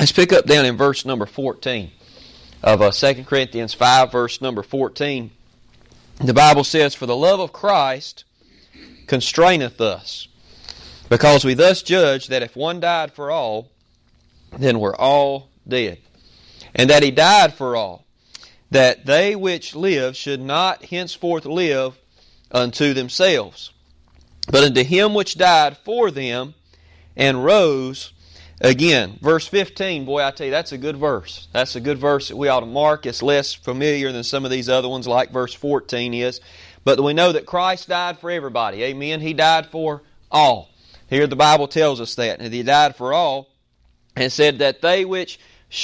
Let's pick up down in verse number 14 of 2 Corinthians 5, verse number 14. The Bible says, "For the love of Christ constraineth us, because we thus judge that if one died for all, then we're all dead. And that He died for all, that they which live should not henceforth live unto themselves, but unto Him which died for them and rose again." Verse 15, boy, I tell you, that's a good verse. That's a good verse that we ought to mark. It's less familiar than some of these other ones like verse 14 is. But we know that Christ died for everybody. Amen. He died for all. Here the Bible tells us that. And He died for all, and said that they which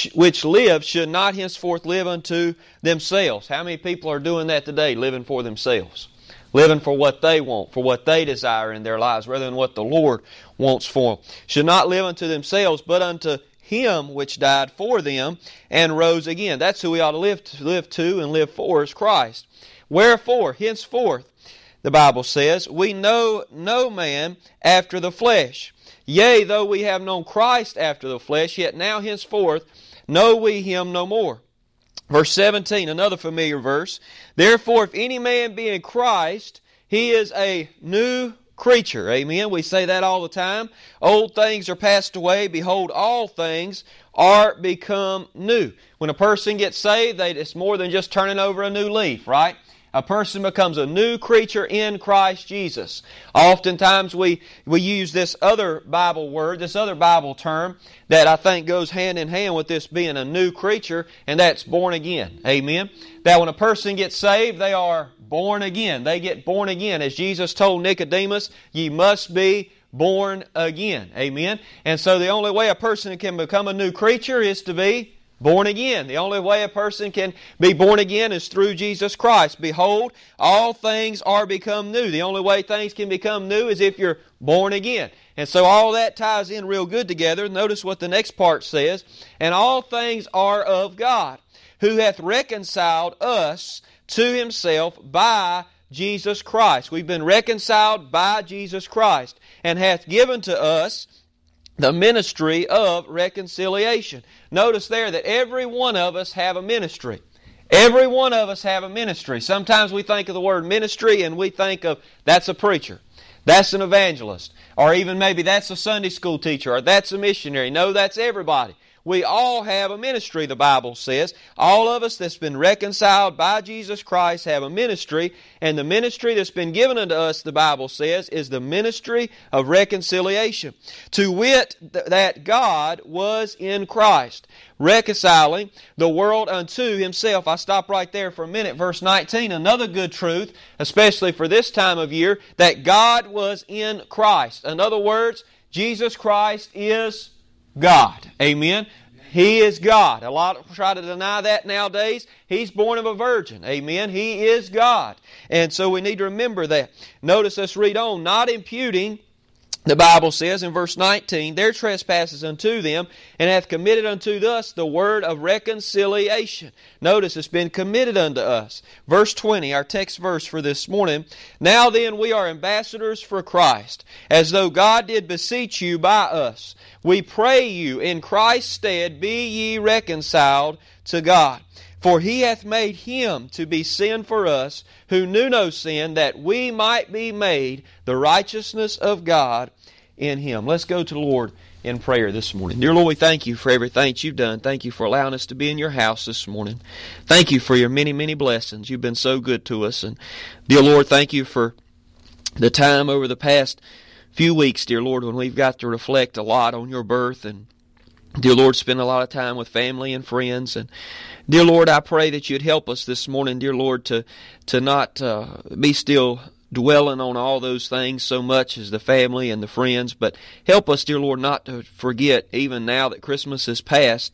live should not henceforth live unto themselves. How many people are doing that today, living for themselves? Living for what they want, for what they desire in their lives, rather than what the Lord wants for them. Should not live unto themselves, but unto Him which died for them and rose again. That's who we ought to live to and live for, is Christ. Wherefore, henceforth, the Bible says, we know no man after the flesh. Yea, though we have known Christ after the flesh, yet now henceforth know we Him no more. Verse 17, another familiar verse. "Therefore, if any man be in Christ, he is a new creature." Amen. We say that all the time. "Old things are passed away. Behold, all things are become new." When a person gets saved, it's more than just turning over a new leaf, right? A person becomes a new creature in Christ Jesus. Oftentimes we use this other Bible word, this other Bible term that I think goes hand in hand with this being a new creature, and that's born again. Amen? That when a person gets saved, they are born again. They get born again. As Jesus told Nicodemus, "Ye must be born again." Amen? And so the only way a person can become a new creature is to be born again. The only way a person can be born again is through Jesus Christ. "Behold, all things are become new." The only way things can become new is if you're born again. And so all that ties in real good together. Notice what the next part says. "And all things are of God, who hath reconciled us to Himself by Jesus Christ." We've been reconciled by Jesus Christ, and hath given to us the ministry of reconciliation. Notice there that every one of us have a ministry. Every one of us have a ministry. Sometimes we think of the word ministry and we think of, that's a preacher, that's an evangelist, or even maybe that's a Sunday school teacher, or that's a missionary. No, that's everybody. We all have a ministry, the Bible says. All of us that's been reconciled by Jesus Christ have a ministry, and the ministry that's been given unto us, the Bible says, is the ministry of reconciliation. To wit, that God was in Christ, reconciling the world unto Himself. I stop right there for a minute. Verse 19, another good truth, especially for this time of year, that God was in Christ. In other words, Jesus Christ is God. Amen. He is God. A lot try to deny that nowadays. He's born of a virgin. Amen. He is God. And so we need to remember that. Notice, let's read on. "Not imputing," the Bible says in verse 19, "their trespasses unto them, and hath committed unto us the word of reconciliation." Notice it's been committed unto us. Verse 20, our text verse for this morning. "Now then we are ambassadors for Christ, as though God did beseech you by us. We pray you in Christ's stead, be ye reconciled to God. For He hath made Him to be sin for us, who knew no sin, that we might be made the righteousness of God in Him." Let's go to the Lord in prayer this morning. Dear Lord, we thank You for everything that You've done. Thank You for allowing us to be in Your house this morning. Thank You for Your many, many blessings. You've been so good to us. And dear Lord, thank You for the time over the past few weeks, dear Lord, when we've got to reflect a lot on Your birth, and dear Lord, spend a lot of time with family and friends. And dear Lord, I pray that You'd help us this morning, dear Lord, to not be still dwelling on all those things so much as the family and the friends, but help us, dear Lord, not to forget, even now that Christmas is past,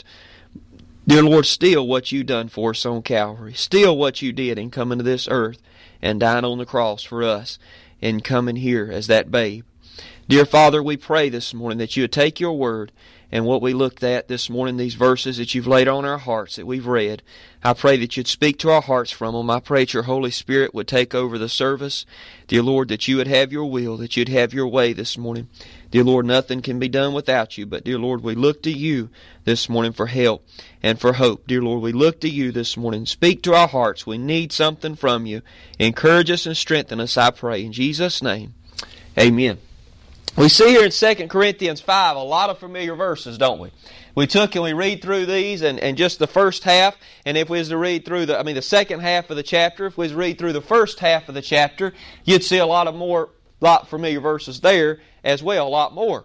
dear Lord, still what You done for us on Calvary, still what You did in coming to this earth and dying on the cross for us and coming here as that babe. Dear Father, we pray this morning that You would take Your word and what we looked at this morning, these verses that you've laid on our hearts that we've read. I pray that you'd speak to our hearts from them. I pray that your Holy Spirit would take over the service. Dear Lord, that you would have your will, that you'd have your way this morning. Dear Lord, nothing can be done without you, but dear Lord, we look to you this morning for help and for hope. Dear Lord, we look to you this morning. Speak to our hearts. We need something from you. Encourage us and strengthen us, I pray. In Jesus' name, amen. We see here in 2 Corinthians 5 a lot of familiar verses, don't we? We took and we read through these and just the first half, and if we was to read through the second half of the chapter, if we was to read through the first half of the chapter, you'd see a lot familiar verses there as well, a lot more.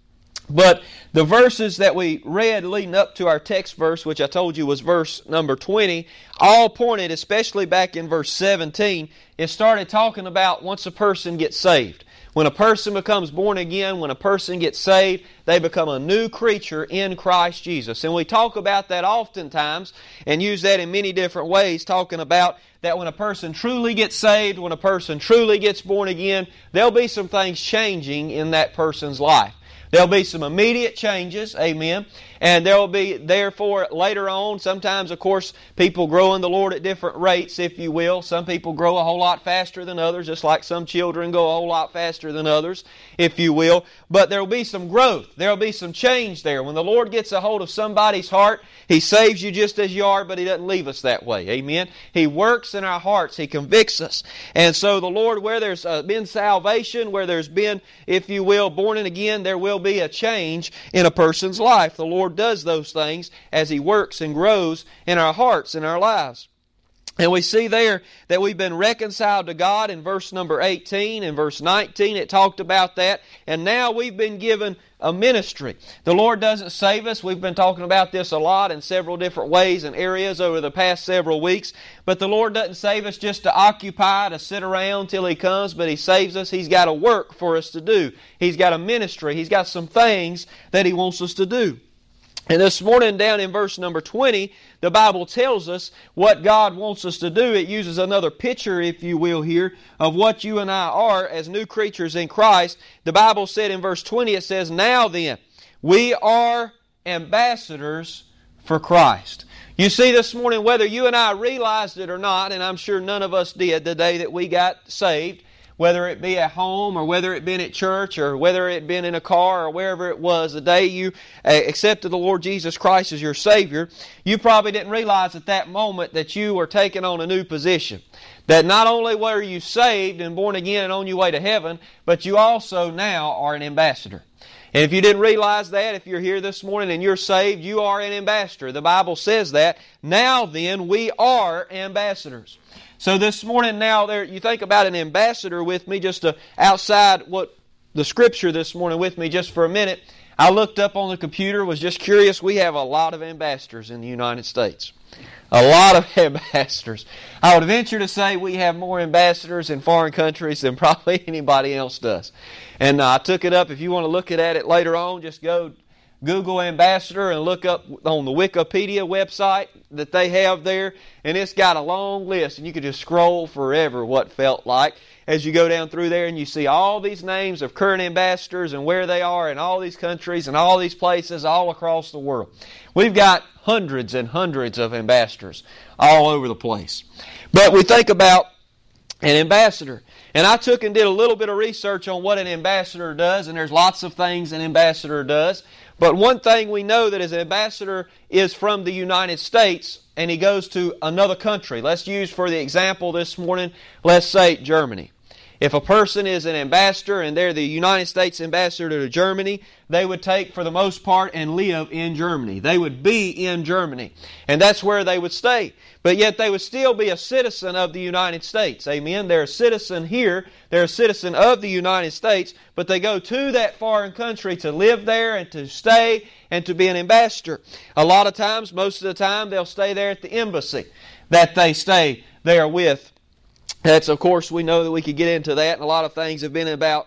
But the verses that we read leading up to our text verse, which I told you was verse number 20, all pointed, especially back in verse 17, it started talking about once a person gets saved. When a person becomes born again, when a person gets saved, they become a new creature in Christ Jesus. And we talk about that oftentimes and use that in many different ways, talking about that when a person truly gets saved, when a person truly gets born again, there'll be some things changing in that person's life. There'll be some immediate changes, amen, and there will be, therefore, later on, sometimes, of course, people grow in the Lord at different rates, if you will. Some people grow a whole lot faster than others, just like some children go a whole lot faster than others, if you will. But there will be some growth. There will be some change there. When the Lord gets a hold of somebody's heart, He saves you just as you are, but He doesn't leave us that way, amen. He works in our hearts. He convicts us. And so the Lord, where there's been salvation, where there's been, if you will, born again, there will be a change in a person's life. The Lord does those things as He works and grows in our hearts, in our lives. And we see there that we've been reconciled to God in verse number 18. In verse 19 it talked about that. And now we've been given a ministry. The Lord doesn't save us. We've been talking about this a lot in several different ways and areas over the past several weeks. But the Lord doesn't save us just to occupy, to sit around till He comes, but He saves us. He's got a work for us to do. He's got a ministry. He's got some things that He wants us to do. And this morning down in verse number 20, the Bible tells us what God wants us to do. It uses another picture, if you will, here of what you and I are as new creatures in Christ. The Bible said in verse 20, it says, "Now then, we are ambassadors for Christ." You see this morning, whether you and I realized it or not, and I'm sure none of us did the day that we got saved, whether it be at home or whether it been at church or whether it been in a car or wherever it was, the day you accepted the Lord Jesus Christ as your Savior, you probably didn't realize at that moment that you were taking on a new position. That not only were you saved and born again and on your way to heaven, but you also now are an ambassador. And if you didn't realize that, if you're here this morning and you're saved, you are an ambassador. The Bible says that. Now then, we are ambassadors. So this morning now, you think about an ambassador with me, just outside what the Scripture this morning with me just for a minute. I looked up on the computer, was just curious. We have a lot of ambassadors in the United States. A lot of ambassadors. I would venture to say we have more ambassadors in foreign countries than probably anybody else does. And I took it up. If you want to look at it later on, just go Google ambassador and look up on the Wikipedia website that they have there, and it's got a long list, and you could just scroll forever what felt like as you go down through there, and you see all these names of current ambassadors and where they are in all these countries and all these places all across the world. We've got hundreds and hundreds of ambassadors all over the place. But we think about an ambassador. And I took and did a little bit of research on what an ambassador does, and there's lots of things an ambassador does. But one thing we know that an ambassador is from the United States, and he goes to another country. Let's use for the example this morning, let's say Germany. If a person is an ambassador and they're the United States ambassador to Germany, they would take, for the most part, and live in Germany. They would be in Germany. And that's where they would stay. But yet they would still be a citizen of the United States. Amen? They're a citizen here. They're a citizen of the United States. But they go to that foreign country to live there and to stay and to be an ambassador. A lot of times, most of the time, they'll stay there at the embassy that they stay there with. That's, of course, we know that we could get into that, and a lot of things have been about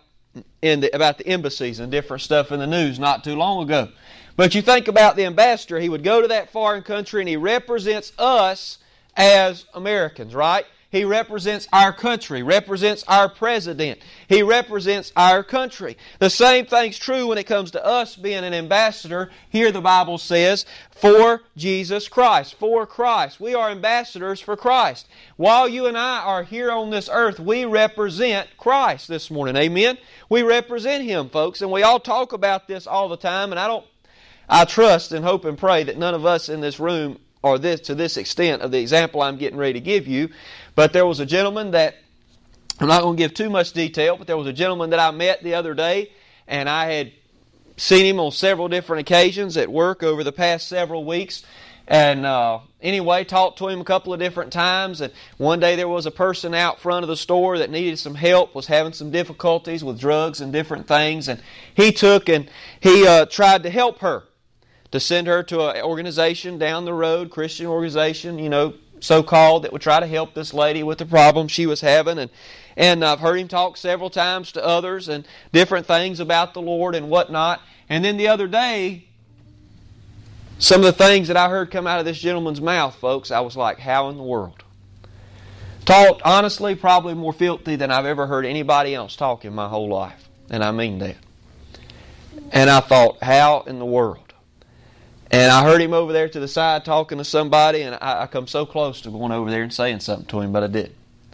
the embassies and different stuff in the news not too long ago. But you think about the ambassador, he would go to that foreign country and he represents us as Americans, right? He represents our country, represents our president. He represents our country. The same thing's true when it comes to us being an ambassador. Here the Bible says, for Jesus Christ, for Christ. We are ambassadors for Christ. While you and I are here on this earth, we represent Christ this morning. Amen? We represent Him, folks, and we all talk about this all the time, and I trust and hope and pray that none of us in this room are to this extent of the example I'm getting ready to give you. But there was a gentleman that, I'm not going to give too much detail, but there was a gentleman that I met the other day, and I had seen him on several different occasions at work over the past several weeks. And anyway, talked to him a couple of different times. And one day there was a person out front of the store that needed some help, was having some difficulties with drugs and different things. And he took and he tried to help her, to send her to an organization down the road, Christian organization, so-called, that would try to help this lady with the problem she was having. And I've heard him talk several times to others and different things about the Lord and whatnot. And then the other day, some of the things that I heard come out of this gentleman's mouth, folks, I was like, how in the world? Talked, honestly, probably more filthy than I've ever heard anybody else talk in my whole life. And I mean that. And I thought, how in the world? And I heard him over there to the side talking to somebody, and I come so close to going over there and saying something to him, but I didn't.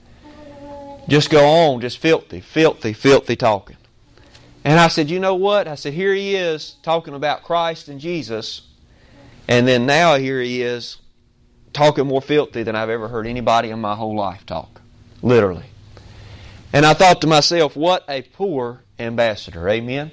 Just go on, just filthy talking. And I said, you know what? I said, here he is talking about Christ and Jesus, and then now here he is talking more filthy than I've ever heard anybody in my whole life talk. Literally. And I thought to myself, what a poor ambassador. Amen?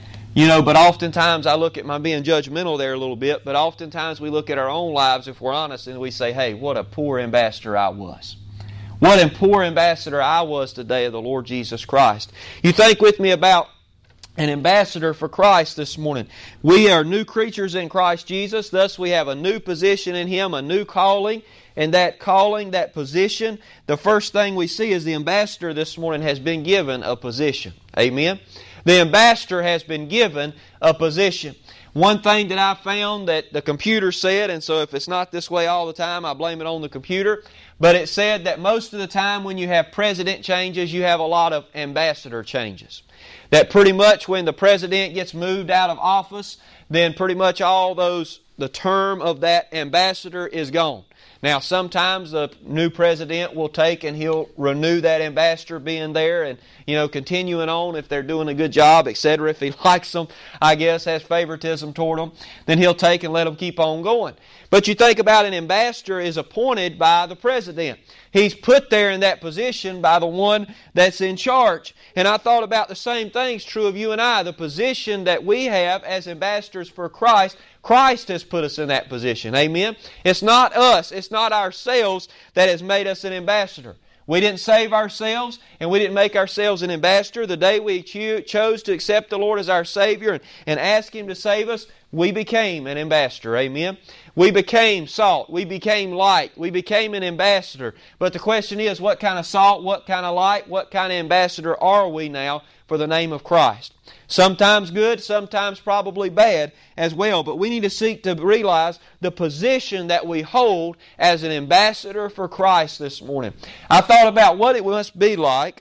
But oftentimes I look at my being judgmental there a little bit, but oftentimes we look at our own lives, if we're honest, and we say, hey, what a poor ambassador I was. What a poor ambassador I was today of the Lord Jesus Christ. You think with me about an ambassador for Christ this morning. We are new creatures in Christ Jesus, thus we have a new position in Him, a new calling, and that calling, that position, the first thing we see is the ambassador this morning has been given a position. Amen? The ambassador has been given a position. One thing that I found that the computer said, and so if it's not this way all the time, I blame it on the computer, but it said that most of the time when you have president changes, you have a lot of ambassador changes. That pretty much when the president gets moved out of office, then pretty much the term of that ambassador is gone. Now, sometimes the new president will take and he'll renew that ambassador being there and, continuing on if they're doing a good job, etc. If he likes them, I guess, has favoritism toward them, then he'll take and let them keep on going. But you think about an ambassador is appointed by the president. He's put there in that position by the one that's in charge. And I thought about the same things true of you and I. The position that we have as ambassadors for Christ, Christ has put us in that position. Amen? It's not us. It's not ourselves that has made us an ambassador. We didn't save ourselves, and we didn't make ourselves an ambassador. The day we chose to accept the Lord as our Savior and ask Him to save us, we became an ambassador. Amen? We became salt. We became light. We became an ambassador. But the question is, what kind of salt, what kind of light, what kind of ambassador are we now for the name of Christ? Sometimes good, sometimes probably bad as well. But we need to seek to realize the position that we hold as an ambassador for Christ this morning. I thought about what it must be like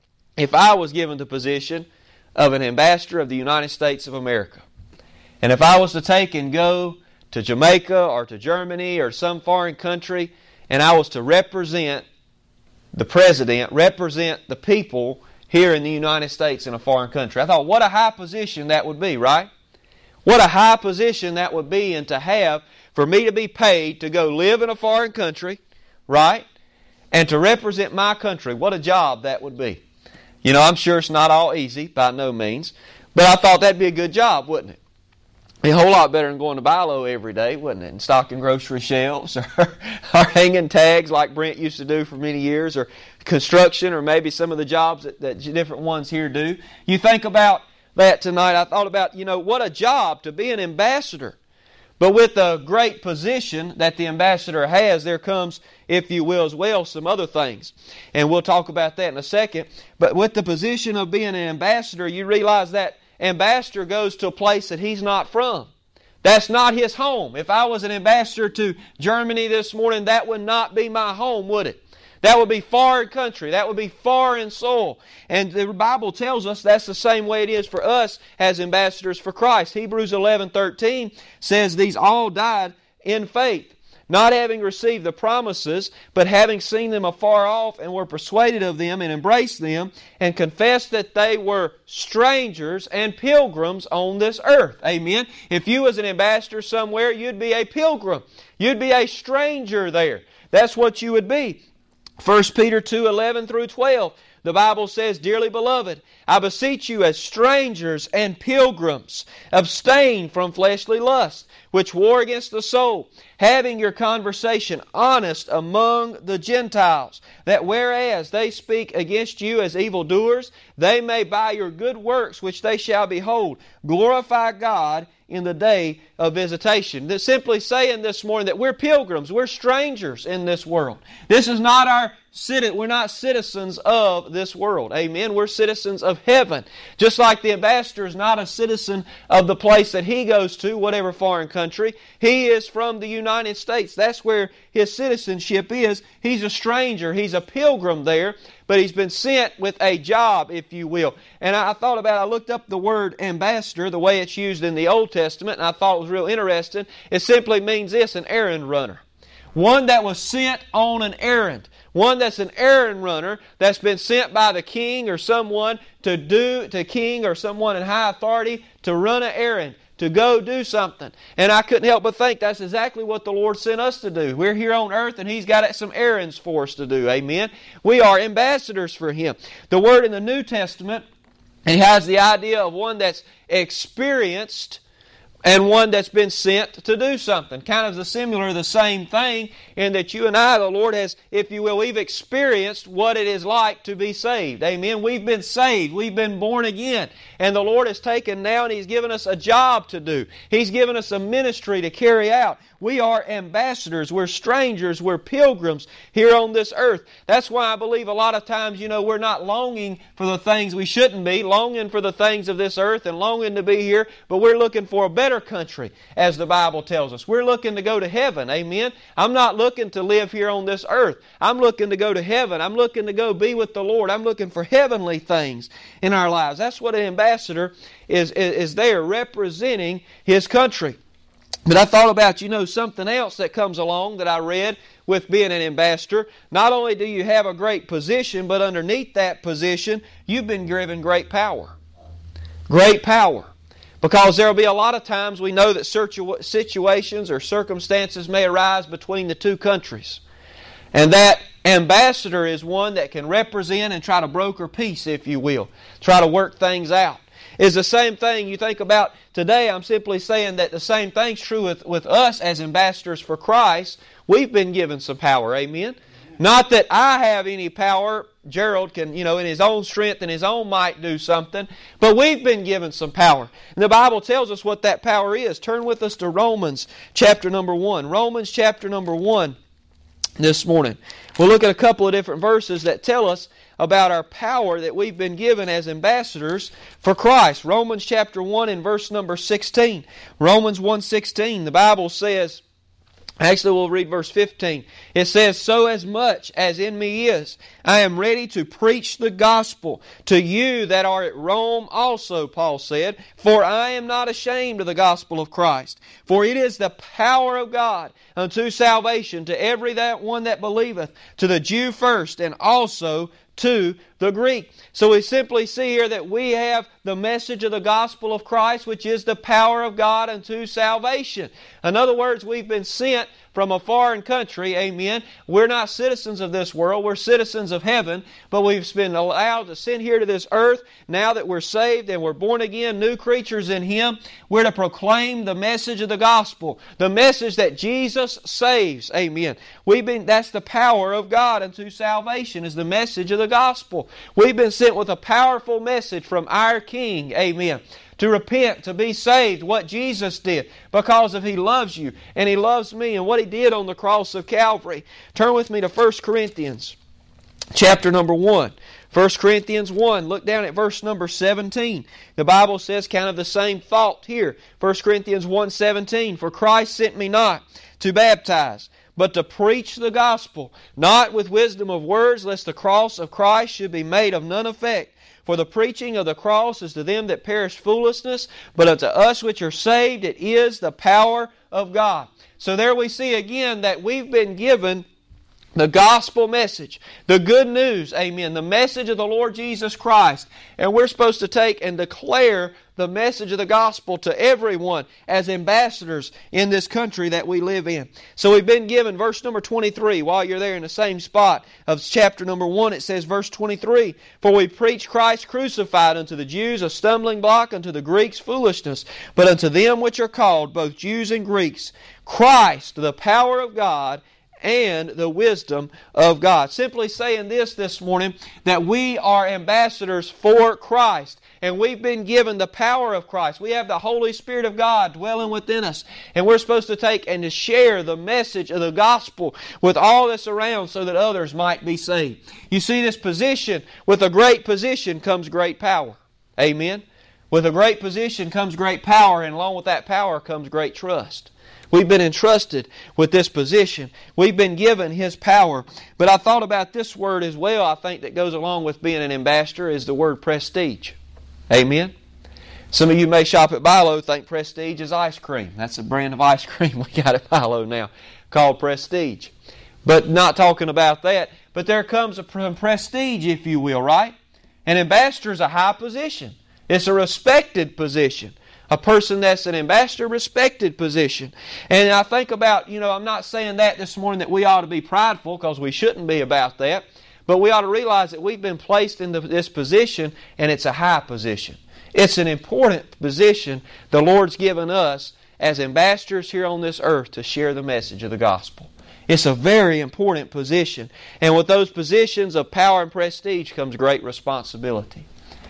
if I was given the position of an ambassador of the United States of America. And if I was to take and go to Jamaica or to Germany or some foreign country, and I was to represent the president, represent the people here in the United States in a foreign country. I thought, what a high position that would be, right? What a high position that would be, and to have, for me to be paid to go live in a foreign country, right? And to represent my country, what a job that would be. I'm sure it's not all easy, by no means, but I thought that'd be a good job, wouldn't it? A whole lot better than going to BI-LO every day, wouldn't it? And stocking grocery shelves or hanging tags like Brent used to do for many years, or construction, or maybe some of the jobs that different ones here do. You think about that tonight. I thought about, what a job to be an ambassador. But with the great position that the ambassador has, there comes, if you will, as well, some other things. And we'll talk about that in a second. But with the position of being an ambassador, you realize that ambassador goes to a place that he's not from. That's not his home. If I was an ambassador to Germany this morning, that would not be my home, would it? That would be foreign country. That would be foreign soil. And the Bible tells us that's the same way it is for us as ambassadors for Christ. Hebrews 11:13 says these all died in faith, not having received the promises, but having seen them afar off, and were persuaded of them, and embraced them, and confessed that they were strangers and pilgrims on this earth. Amen. If you was an ambassador somewhere, you'd be a pilgrim. You'd be a stranger there. That's what you would be. 1 Peter 2:11 through 12. The Bible says, Dearly beloved, I beseech you as strangers and pilgrims, abstain from fleshly lusts, which war against the soul, having your conversation honest among the Gentiles, that whereas they speak against you as evildoers, they may by your good works which they shall behold, glorify God in the day of visitation. That's simply saying this morning that we're pilgrims, we're strangers in this world. This is not our we're not citizens of this world. Amen. We're citizens of heaven. Just like the ambassador is not a citizen of the place that he goes to, whatever foreign country. He is from the United States. That's where his citizenship is. He's a stranger. He's a pilgrim there, but he's been sent with a job, if you will. And I looked up the word ambassador, the way it's used in the Old Testament, and I thought it was real interesting. It simply means this, an errand runner. One that was sent on an errand. One that's an errand runner that's been sent by the king or someone to king or someone in high authority to run an errand, to go do something. And I couldn't help but think that's exactly what the Lord sent us to do. We're here on earth and He's got some errands for us to do. Amen. We are ambassadors for Him. The word in the New Testament, it has the idea of one that's experienced and one that's been sent to do something. Kind of the same thing in that you and I, the Lord has, if you will, we've experienced what it is like to be saved. Amen. We've been saved. We've been born again. And the Lord has taken now and He's given us a job to do. He's given us a ministry to carry out. We are ambassadors. We're strangers. We're pilgrims here on this earth. That's why I believe a lot of times, we're not longing for the things we shouldn't be, longing for the things of this earth and longing to be here, but we're looking for a better country, as the Bible tells us. We're looking to go to heaven. Amen. I'm not looking to live here on this earth. I'm looking to go to heaven. I'm looking to go be with the Lord. I'm looking for heavenly things in our lives. That's what an ambassador is there, representing his country. But I thought about, something else that comes along that I read with being an ambassador. Not only do you have a great position, but underneath that position, you've been given great power. Great power. Because there will be a lot of times we know that situations or circumstances may arise between the two countries. And that ambassador is one that can represent and try to broker peace, if you will. Try to work things out. It's the same thing you think about today. I'm simply saying that the same thing's true with us as ambassadors for Christ. We've been given some power. Amen? Not that I have any power. Gerald can, in his own strength and his own might do something. But we've been given some power. And the Bible tells us what that power is. Turn with us to Romans chapter number 1. Romans chapter number 1 this morning. We'll look at a couple of different verses that tell us about our power that we've been given as ambassadors for Christ. Romans chapter 1 and verse number 16. Romans 1:16, the Bible says, actually we'll read verse 15. It says, So as much as in me is, I am ready to preach the gospel to you that are at Rome also, Paul said, for I am not ashamed of the gospel of Christ. For it is the power of God unto salvation to every that one that believeth, to the Jew first, and also to the Greek. So we simply see here that we have the message of the gospel of Christ, which is the power of God unto salvation. In other words, we've been sent from a foreign country, amen. We're not citizens of this world, we're citizens of heaven, but we've been allowed to send here to this earth. Now that we're saved and we're born again, new creatures in Him, we're to proclaim the message of the gospel, the message that Jesus saves, amen. That's the power of God unto salvation, is the message of the gospel. We've been sent with a powerful message from our King, amen. To repent, to be saved, what Jesus did, because of He loves you and He loves me and what He did on the cross of Calvary. Turn with me to 1 Corinthians chapter number 1. 1 Corinthians 1, look down at verse number 17. The Bible says kind of the same thought here. 1 Corinthians 1:17, For Christ sent me not to baptize, but to preach the gospel, not with wisdom of words, lest the cross of Christ should be made of none effect. For the preaching of the cross is to them that perish foolishness, but unto us which are saved it is the power of God. So there we see again that we've been given the gospel message, the good news, amen, the message of the Lord Jesus Christ. And we're supposed to take and declare the message of the gospel to everyone as ambassadors in this country that we live in. So we've been given verse number 23. While you're there in the same spot of chapter number 1, it says verse 23, For we preach Christ crucified, unto the Jews a stumbling block, unto the Greeks foolishness, but unto them which are called, both Jews and Greeks, Christ, the power of God, and the wisdom of God. Simply saying this morning, that we are ambassadors for Christ, and we've been given the power of Christ. We have the Holy Spirit of God dwelling within us, and we're supposed to take and to share the message of the gospel with all that's around so that others might be saved. You see, this position, with a great position comes great power. Amen? With a great position comes great power, and along with that power comes great trust. We've been entrusted with this position. We've been given His power. But I thought about this word as well, I think, that goes along with being an ambassador, is the word prestige. Amen? Some of you may shop at Bilo, think Prestige is ice cream. That's a brand of ice cream we got at Bilo now, called Prestige. But not talking about that. But there comes a prestige, if you will, right? An ambassador is a high position. It's a respected position. A person that's an ambassador, respected position. And I think about, I'm not saying that this morning that we ought to be prideful, because we shouldn't be about that. But we ought to realize that we've been placed in this position, and it's a high position. It's an important position the Lord's given us as ambassadors here on this earth to share the message of the gospel. It's a very important position. And with those positions of power and prestige comes great responsibility.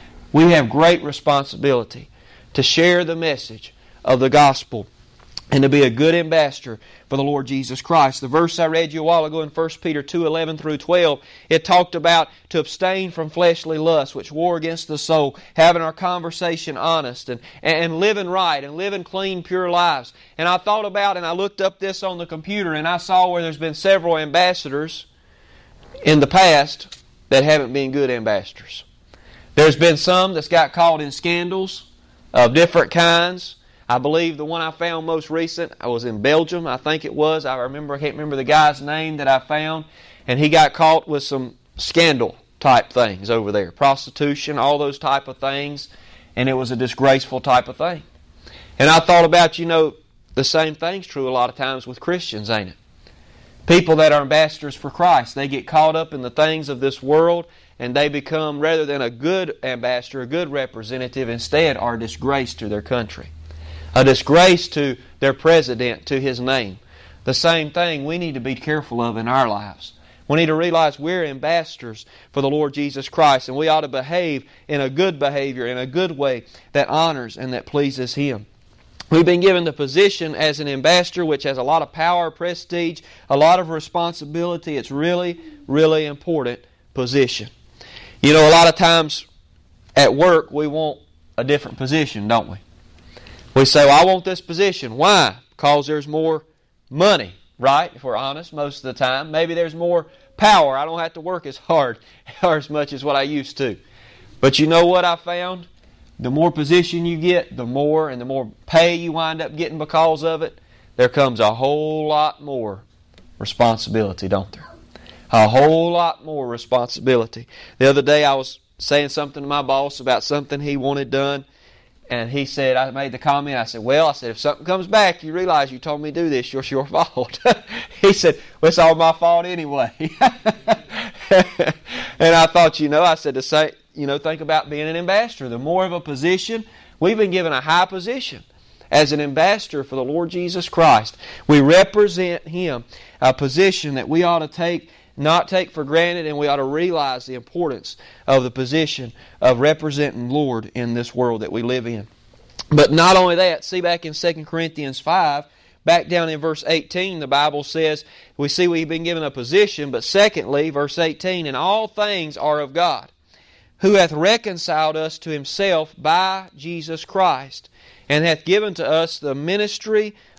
We have great responsibility to share the message of the gospel and to be a good ambassador for the Lord Jesus Christ. The verse I read you a while ago in 1 Peter 2:11 through 12, it talked about to abstain from fleshly lusts which war against the soul, having our conversation honest and living right and living clean, pure lives. And I thought about and I looked up this on the computer, and I saw where there's been several ambassadors in the past that haven't been good ambassadors. There's been some that's got caught in scandals of different kinds. I believe the one I found most recent, I was in Belgium, I think it was. I can't remember the guy's name that I found. And he got caught with some scandal type things over there. Prostitution, all those type of things. And it was a disgraceful type of thing. And I thought about, the same thing's true a lot of times with Christians, ain't it? People that are ambassadors for Christ, they get caught up in the things of this world, and they become, rather than a good ambassador, a good representative, instead are a disgrace to their country. A disgrace to their president, to his name. The same thing we need to be careful of in our lives. We need to realize we're ambassadors for the Lord Jesus Christ, and we ought to behave in a good behavior, in a good way that honors and that pleases Him. We've been given the position as an ambassador, which has a lot of power, prestige, a lot of responsibility. It's really, really important position. A lot of times at work we want a different position, don't we? We say, well, I want this position. Why? Because there's more money, right? If we're honest, most of the time. Maybe there's more power. I don't have to work as hard or as much as what I used to. But you know what I found? The more position you get, the more pay you wind up getting because of it, there comes a whole lot more responsibility, don't there? A whole lot more responsibility. The other day I was saying something to my boss about something he wanted done, and he said, I made the comment, I said, if something comes back, you realize you told me to do this, it's your fault. He said, well, it's all my fault anyway. And I thought, I said to say, think about being an ambassador. The more of a position, we've been given a high position as an ambassador for the Lord Jesus Christ. We represent Him, a position that we ought to not take for granted, and we ought to realize the importance of the position of representing the Lord in this world that we live in. But not only that, see back in 2 Corinthians 5, back down in verse 18, the Bible says, we see we've been given a position, but secondly, verse 18, and all things are of God, who hath reconciled us to Himself by Jesus Christ, and hath given to us the ministry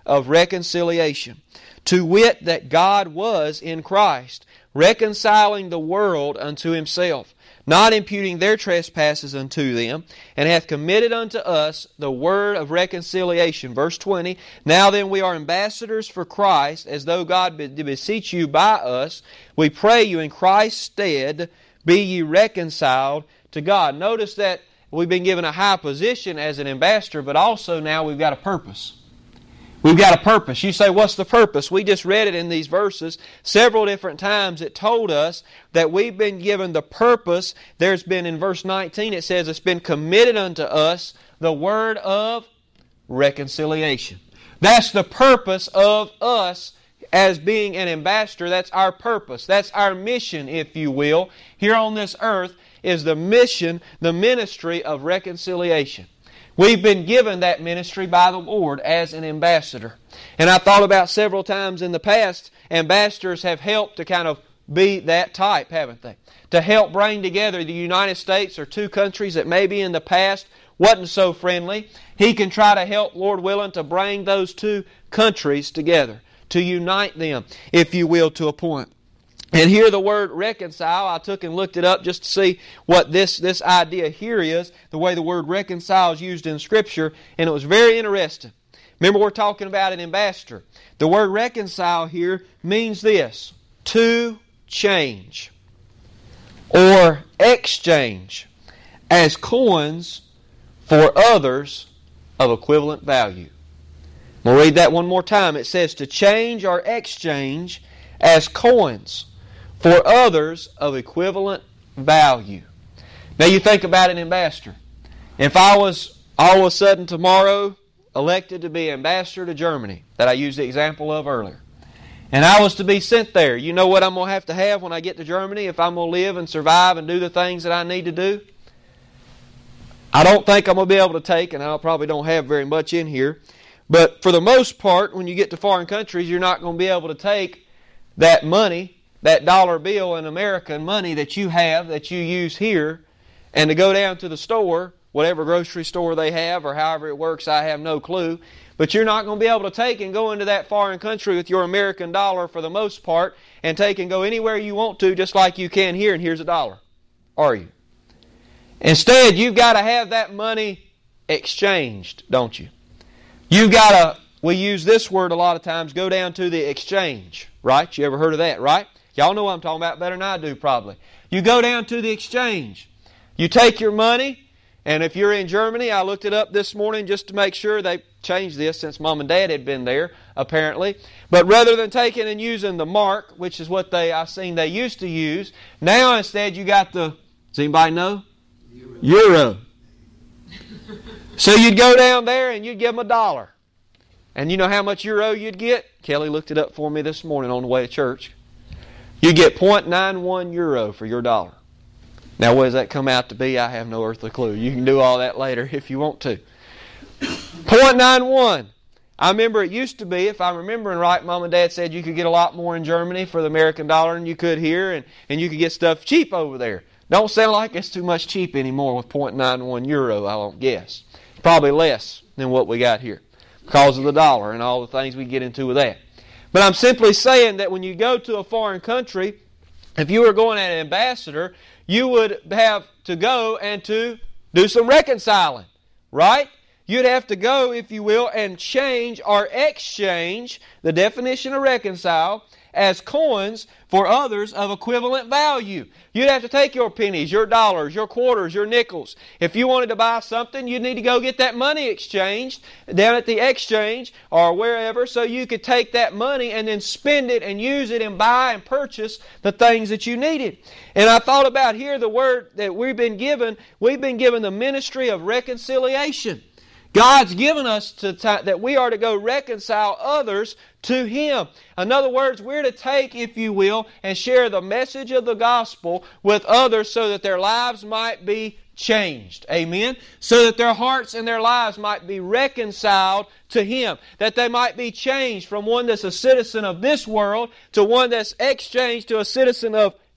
of reconciliation, to wit, that God was in Christ, reconciling the world unto Himself, not imputing their trespasses unto them, and hath committed unto us the word of reconciliation. Verse 20, Now then we are ambassadors for Christ, as though God did beseech you by us. We pray you in Christ's stead, be ye reconciled to God. Notice that we've been given a high position as an ambassador, but also now we've got a purpose. We've got a purpose. You say, what's the purpose? We just read it in these verses. Several different times it told us that we've been given the purpose. There's been, in verse 19, it says, it's been committed unto us the word of reconciliation. That's the purpose of us as being an ambassador. That's our purpose. That's our mission, if you will. Here on this earth is the mission, the ministry of reconciliation. We've been given that ministry by the Lord as an ambassador. And I thought about several times in the past, ambassadors have helped to kind of be that type, haven't they? To help bring together the United States or two countries that maybe in the past wasn't so friendly. He can try to help, Lord willing, to bring those two countries together, to unite them, if you will, to a point. And here the word reconcile, I took and looked it up just to see what this idea here is, the way the word reconcile is used in Scripture, and it was very interesting. Remember, we're talking about an ambassador. The word reconcile here means this, to change or exchange as coins for others of equivalent value. We'll read that one more time. It says to change or exchange as coins for others of equivalent value. Now you think about an ambassador. If I was all of a sudden tomorrow elected to be ambassador to Germany, that I used the example of earlier, and I was to be sent there, you know what I'm going to have when I get to Germany if I'm going to live and survive and do the things that I need to do? I don't think I'm going to be able to take, and I probably don't have very much in here, but for the most part, when you get to foreign countries, you're not going to be able to take that money, that dollar bill in American money that you have, that you use here, and to go down to the store, whatever grocery store they have or however it works, I have no clue. But you're not going to be able to take and go into that foreign country with your American dollar for the most part and take and go anywhere you want to just like you can here and here's a dollar. Are you? Instead, you've got to have that money exchanged, don't you? You've got to, we use this word a lot of times, go down to the exchange, right? You ever heard of that, right? Y'all know what I'm talking about better than I do probably. You go down to the exchange. You take your money, and if you're in Germany, I looked it up this morning just to make sure they changed this since Mom and Dad had been there, apparently. But rather than taking and using the mark, which is what I've seen they used to use, now instead you got the, does anybody know? Euro. So you'd go down there and you'd give them $1. And you know how much euro you'd get? Kelly looked it up for me this morning on the way to church. You get 0.91 euro for your dollar. Now, what does that come out to be? I have no earthly clue. You can do all that later if you want to. 0.91. I remember it used to be, if I'm remembering right, Mom and Dad said you could get a lot more in Germany for the American dollar than you could here, and you could get stuff cheap over there. Don't sound like it's too much cheap anymore with 0.91 euro, I won't guess. Probably less than what we got here because of the dollar and all the things we get into with that. But I'm simply saying that when you go to a foreign country, if you were going as an ambassador, you would have to go and to do some reconciling, right? You'd have to go, if you will, and change or exchange the definition of reconcile as coins for others of equivalent value. You'd have to take your pennies, your dollars, your quarters, your nickels. If you wanted to buy something, you'd need to go get that money exchanged down at the exchange or wherever so you could take that money and then spend it and use it and buy and purchase the things that you needed. And I thought about here the word that we've been given the ministry of reconciliation. God's given us that we are to go reconcile others to Him. In other words, we're to take, if you will, and share the message of the gospel with others so that their lives might be changed. Amen? So that their hearts and their lives might be reconciled to Him. That they might be changed from one that's a citizen of this world to one that's exchanged to a citizen of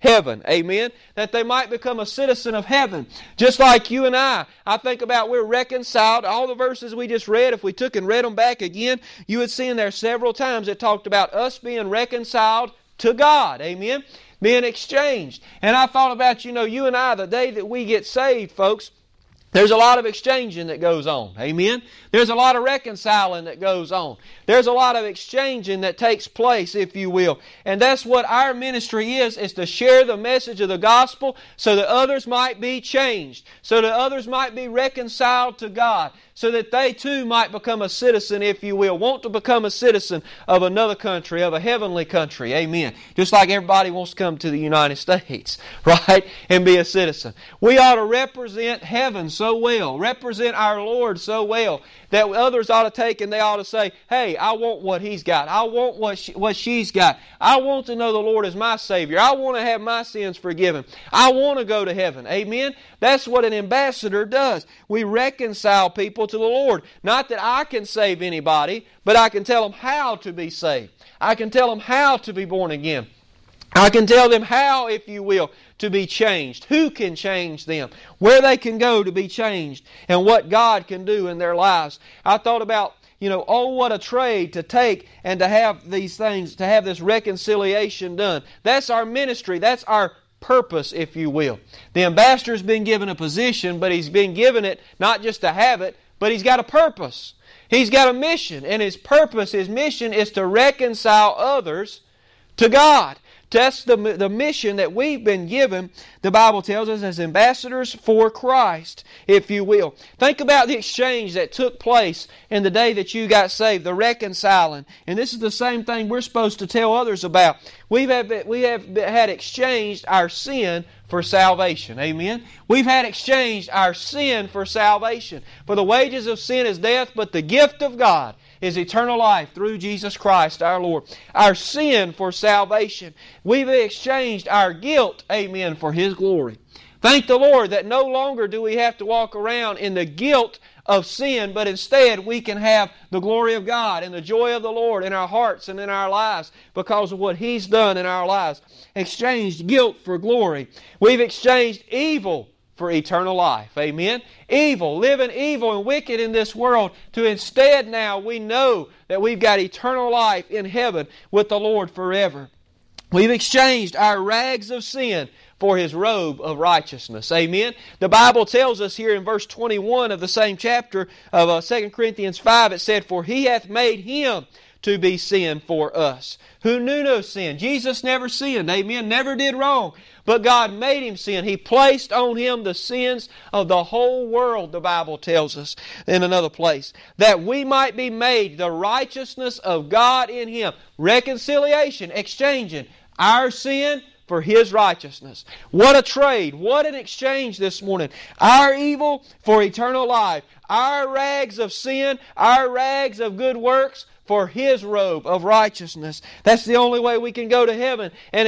heaven. Amen? That they might become a citizen of heaven. Just like you and I think about we're reconciled. All the verses we just read, if we took and read them back again, you would see in there several times it talked about us being reconciled to God. Amen? Being exchanged. And I thought about, you and I, the day that we get saved, folks, there's a lot of exchanging that goes on. Amen? There's a lot of reconciling that goes on. There's a lot of exchanging that takes place, if you will. And that's what our ministry is to share the message of the gospel so that others might be changed, so that others might be reconciled to God, so that they too might become a citizen, if you will, want to become a citizen of another country, of a heavenly country. Amen. Just like everybody wants to come to the United States, right, and be a citizen. We ought to represent heaven so well, represent our Lord so well, that others ought to take and they ought to say, hey, I want what He's got. I want what she's got. I want to know the Lord as my Savior. I want to have my sins forgiven. I want to go to heaven. Amen? That's what an ambassador does. We reconcile people to the Lord. Not that I can save anybody, but I can tell them how to be saved. I can tell them how to be born again. I can tell them how, if you will, to be changed. Who can change them? Where they can go to be changed. And what God can do in their lives. I thought about, oh, what a trade to take and to have these things, to have this reconciliation done. That's our ministry. That's our purpose, if you will. The ambassador's been given a position, but he's been given it not just to have it, but he's got a purpose. He's got a mission. And his purpose, his mission is to reconcile others to God. That's the mission that we've been given, the Bible tells us, as ambassadors for Christ, if you will. Think about the exchange that took place in the day that you got saved, the reconciling. And this is the same thing we're supposed to tell others about. We have had exchanged our sin for salvation. Amen? We've had exchanged our sin for salvation. For the wages of sin is death, but the gift of God is eternal life through Jesus Christ our Lord. Our sin for salvation. We've exchanged our guilt, amen, for His glory. Thank the Lord that no longer do we have to walk around in the guilt of sin, but instead we can have the glory of God and the joy of the Lord in our hearts and in our lives because of what He's done in our lives. Exchanged guilt for glory. We've exchanged evil for eternal life. Amen? Evil, living evil and wicked in this world, to instead now we know that we've got eternal life in heaven with the Lord forever. We've exchanged our rags of sin for His robe of righteousness. Amen? The Bible tells us here in verse 21 of the same chapter of 2 Corinthians 5, it said, "For He hath made Him to be sin for us, who knew no sin." Jesus never sinned. Amen? Never did wrong. But God made Him sin. He placed on Him the sins of the whole world, the Bible tells us in another place, that we might be made the righteousness of God in Him. Reconciliation, exchanging our sin for His righteousness. What a trade. What an exchange this morning. Our evil for eternal life. Our rags of sin, our rags of good works, for His robe of righteousness. That's the only way we can go to heaven. And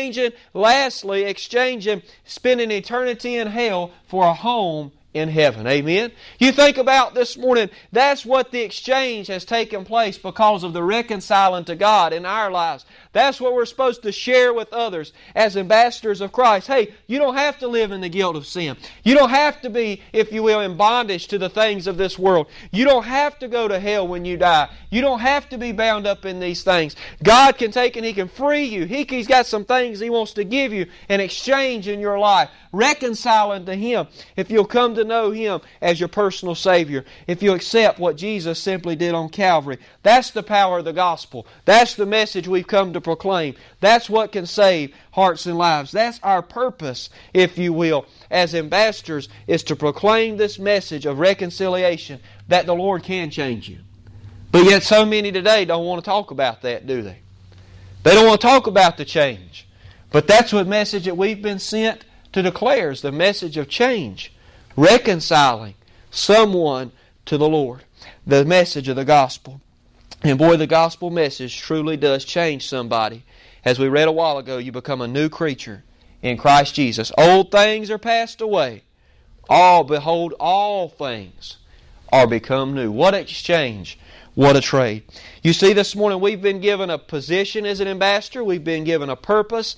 lastly, exchanging spending eternity in hell for a home in heaven. Amen? You think about this morning, that's what the exchange has taken place because of the reconciling to God in our lives. That's what we're supposed to share with others as ambassadors of Christ. Hey, you don't have to live in the guilt of sin. You don't have to be, if you will, in bondage to the things of this world. You don't have to go to hell when you die. You don't have to be bound up in these things. God can take and He can free you. He's got some things He wants to give you in exchange in your life. Reconciling to Him. If you'll come to know Him as your personal Savior. If you accept what Jesus simply did on Calvary. That's the power of the gospel. That's the message we've come to proclaim. That's what can save hearts and lives. That's our purpose, if you will, as ambassadors, is to proclaim this message of reconciliation, that the Lord can change you. But yet so many today don't want to talk about that, do they? They don't want to talk about the change. But that's what message that we've been sent to declare, is the message of change. Reconciling someone to the Lord. The message of the gospel. And boy, the gospel message truly does change somebody. As we read a while ago, you become a new creature in Christ Jesus. Old things are passed away. Behold, all things are become new. What an exchange. What a trade. You see, this morning we've been given a position as an ambassador. We've been given a purpose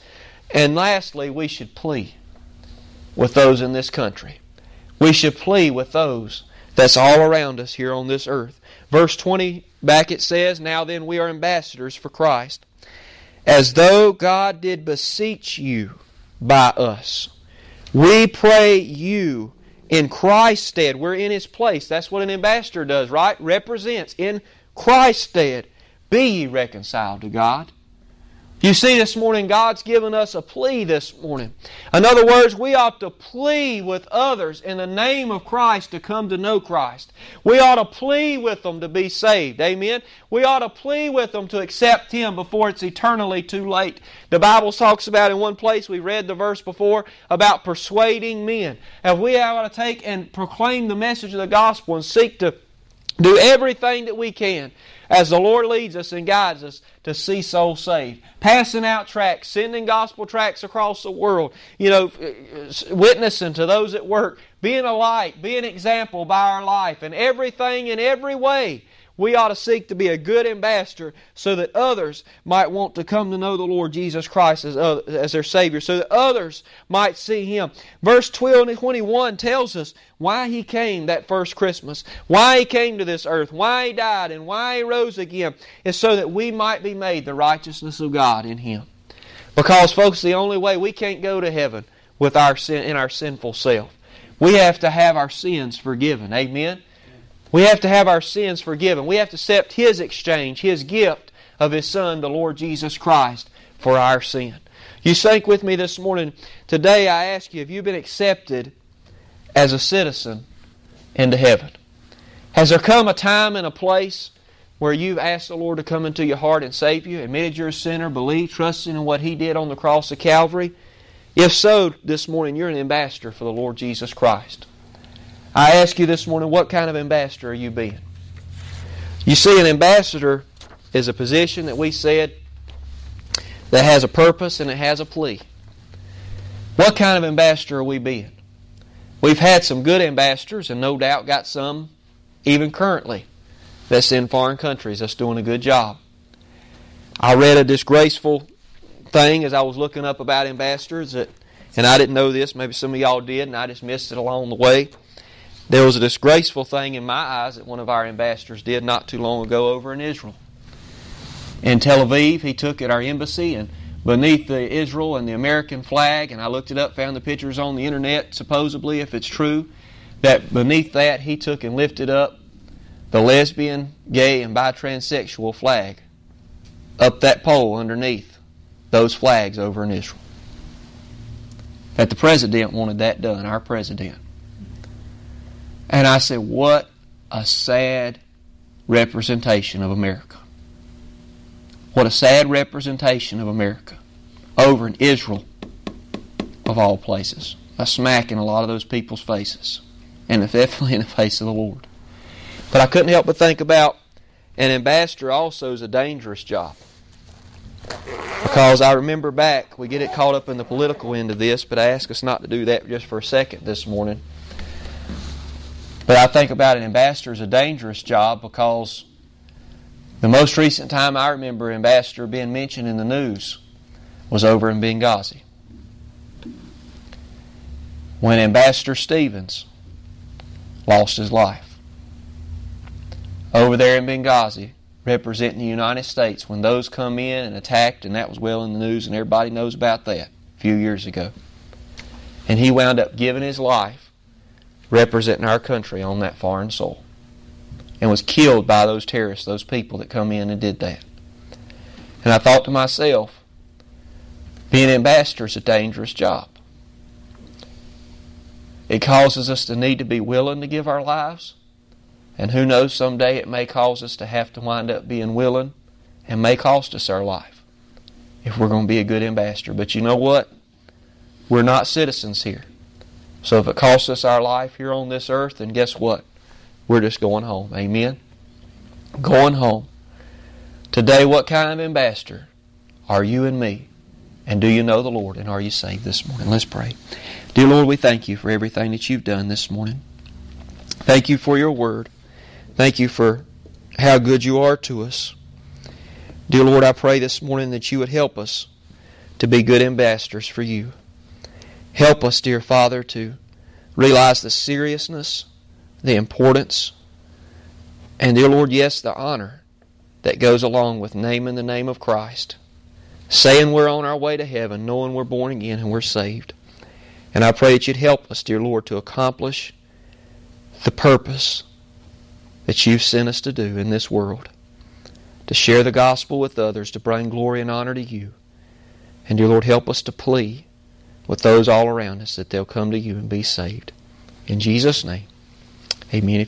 And lastly, we should plead with those in this country. We should plead with those that's all around us here on this earth. Verse 20 back it says, "Now then we are ambassadors for Christ, as though God did beseech you by us. We pray you in Christ's stead." We're in His place. That's what an ambassador does, right? Represents. In Christ's stead, be ye reconciled to God. You see, this morning, God's given us a plea this morning. In other words, we ought to plead with others in the name of Christ to come to know Christ. We ought to plead with them to be saved. Amen? We ought to plead with them to accept Him before it's eternally too late. The Bible talks about in one place, we read the verse before, about persuading men. And we ought to take and proclaim the message of the gospel and seek to do everything that we can as the Lord leads us and guides us to see souls saved. Passing out tracts, sending gospel tracts across the world, witnessing to those at work, being a light, being an example by our life, and everything in every way. We ought to seek to be a good ambassador so that others might want to come to know the Lord Jesus Christ as their Savior, so that others might see Him. Verse 12 and 21 tells us why He came that first Christmas, why He came to this earth, why He died, and why He rose again, is so that we might be made the righteousness of God in Him. Because, folks, the only way we can't go to heaven with our sin in our sinful self. We have to have our sins forgiven. Amen? We have to have our sins forgiven. We have to accept His exchange, His gift of His Son, the Lord Jesus Christ, for our sin. You think with me this morning. Today I ask you, have you been accepted as a citizen into heaven? Has there come a time and a place where you've asked the Lord to come into your heart and save you, admitted you're a sinner, believed, trusting in what He did on the cross of Calvary? If so, this morning you're an ambassador for the Lord Jesus Christ. I ask you this morning, what kind of ambassador are you being? You see, an ambassador is a position that we said that has a purpose and it has a plea. What kind of ambassador are we being? We've had some good ambassadors and no doubt got some even currently that's in foreign countries that's doing a good job. I read a disgraceful thing as I was looking up about ambassadors, and I didn't know this, maybe some of y'all did, and I just missed it along the way. There was a disgraceful thing in my eyes that one of our ambassadors did not too long ago over in Israel. In Tel Aviv, he took at our embassy, and beneath the Israel and the American flag, and I looked it up, found the pictures on the internet, supposedly, if it's true, that beneath that he took and lifted up the lesbian, gay, and bi-transsexual flag up that pole underneath those flags over in Israel. That the president wanted that done, our president. And I said, what a sad representation of America. What a sad representation of America over in Israel, of all places. A smack in a lot of those people's faces. And definitely in the face of the Lord. But I couldn't help but think about an ambassador also is a dangerous job. Because I remember back, we get it caught up in the political end of this, but I ask us not to do that just for a second this morning. But I think about an ambassador as a dangerous job because the most recent time I remember an ambassador being mentioned in the news was over in Benghazi. When Ambassador Stevens lost his life. Over there in Benghazi, representing the United States, when those come in and attacked, and that was well in the news, and everybody knows about that a few years ago. And he wound up giving his life representing our country on that foreign soil, and was killed by those terrorists, those people that come in and did that. And I thought to myself, being an ambassador is a dangerous job. It causes us to need to be willing to give our lives, and who knows, someday it may cause us to have to wind up being willing, and may cost us our life if we're going to be a good ambassador. But you know what? We're not citizens here. So if it costs us our life here on this earth, then guess what? We're just going home. Amen? Going home. Today, what kind of ambassador are you and me? And do you know the Lord? And are you saved this morning? Let's pray. Dear Lord, we thank you for everything that you've done this morning. Thank you for your word. Thank you for how good you are to us. Dear Lord, I pray this morning that you would help us to be good ambassadors for You. Help us, dear Father, to realize the seriousness, the importance, and, dear Lord, yes, the honor that goes along with naming the name of Christ, saying we're on our way to heaven, knowing we're born again and we're saved. And I pray that You'd help us, dear Lord, to accomplish the purpose that You've sent us to do in this world, to share the gospel with others, to bring glory and honor to You. And, dear Lord, help us to plead with those all around us that they'll come to You and be saved. In Jesus' name, amen.